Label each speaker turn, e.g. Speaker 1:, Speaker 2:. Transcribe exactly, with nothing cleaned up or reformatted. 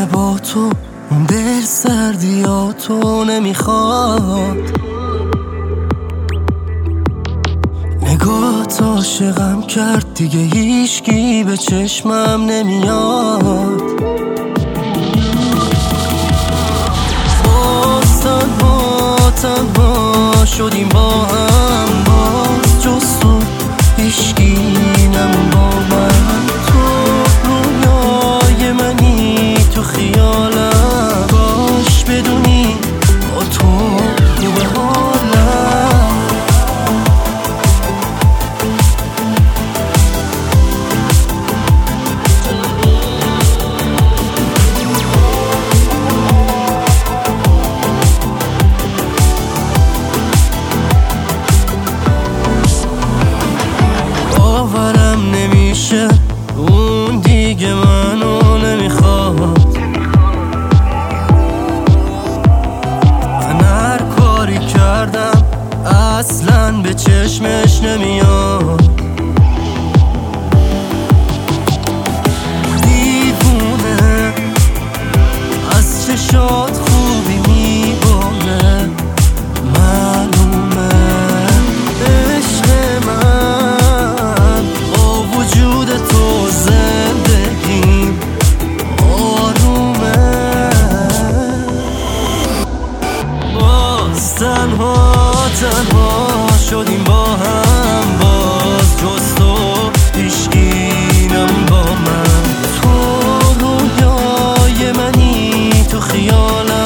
Speaker 1: همه با تو، اون دل سردی ها تو نمیخواد. نگاهت عاشقم کرد دیگه هیچکی به چشمم نمیاد. باز تنها تنها شدیم با هم، باز جز تو هیچکی نمون با من. تو رویای منی تو خیالم، باش بدونی با تو خوبه حالم. باورم نمیشه اون دیگه منو نمیخواد. من هر کاری کردم اصلاً به چشمش نمیاد. دیوونه از چشات خوبی میباره، معلومه عشق من با وجود تو زندگیم آرومه. باز تنها تنها شدیم با هم، باز جز تو هیچکی نمون با من. تو رویای منی تو خیالم،